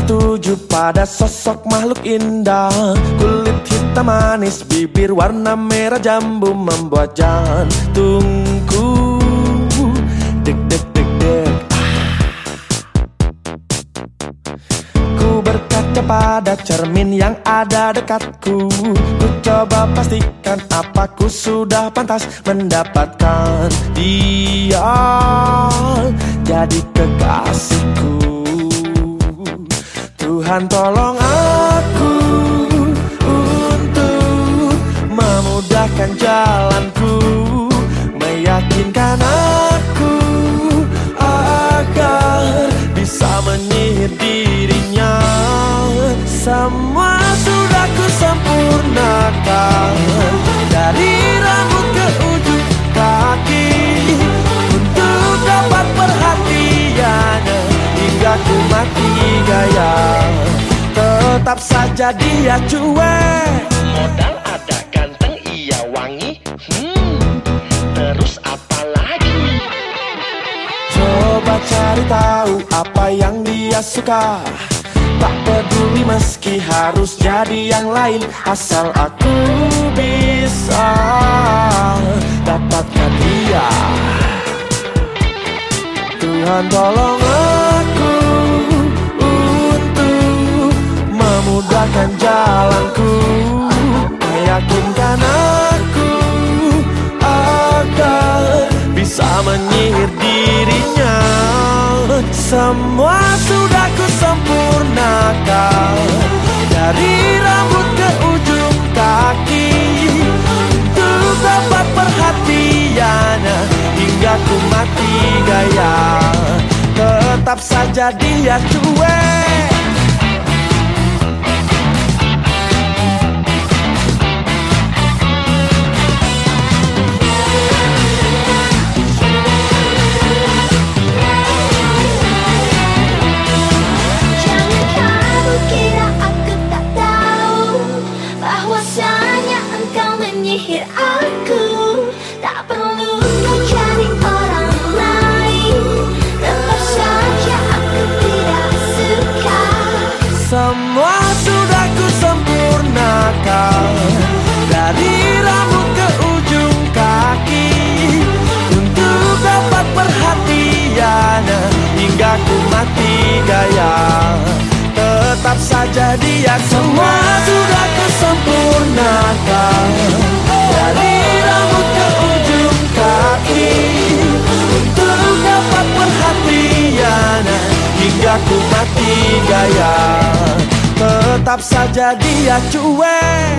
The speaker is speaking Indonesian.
tertuju pada sosok makhluk indah. Kulit hitam manis, bibir warna merah jambu membuat jantungku deg deg deg deg. Ku berkaca pada cermin yang ada dekatku. Ku coba pastikan apa ku sudah pantas mendapatkan dia jadi kekasihku. Tuhan tolong aku untuk memudahkan jalanku, meyakinkan aku agar bisa menyihir dirinya. Semua sudah ku sempurnakan, dari rambut ke ujung kaki, untuk dapat perhatiannya hingga ku mati gaya. Tetap saja dia cuek. Modal ada, ganteng, iya wangi. Terus apa lagi? Coba cari tahu apa yang dia suka. Tak peduli meski harus jadi yang lain, asal aku bisa dapatkan dia. Tuhan tolong aku untuk memudahkan jalanku, meyakinkan aku agar bisa menyihir dirinya. Semua sudah ku sempurnakan, dari rambut ke ujung kaki, untuk dapat perhatiannya hingga ku mati gaya. Tetap saja dia cuek. Menyihir aku, tak perlu kau cari orang lain. Tetap saja aku tidak suka. Semua sudah ku sempurnakan, dari rambut ke ujung kaki, untuk dapat perhatiannya hingga ku mati gaya. Tetap saja dia. Semua sudah ku sempurnakan, dari rambut ke ujung kaki, untuk dapat perhatiannya hingga ku mati gaya. Tetap saja dia cuek.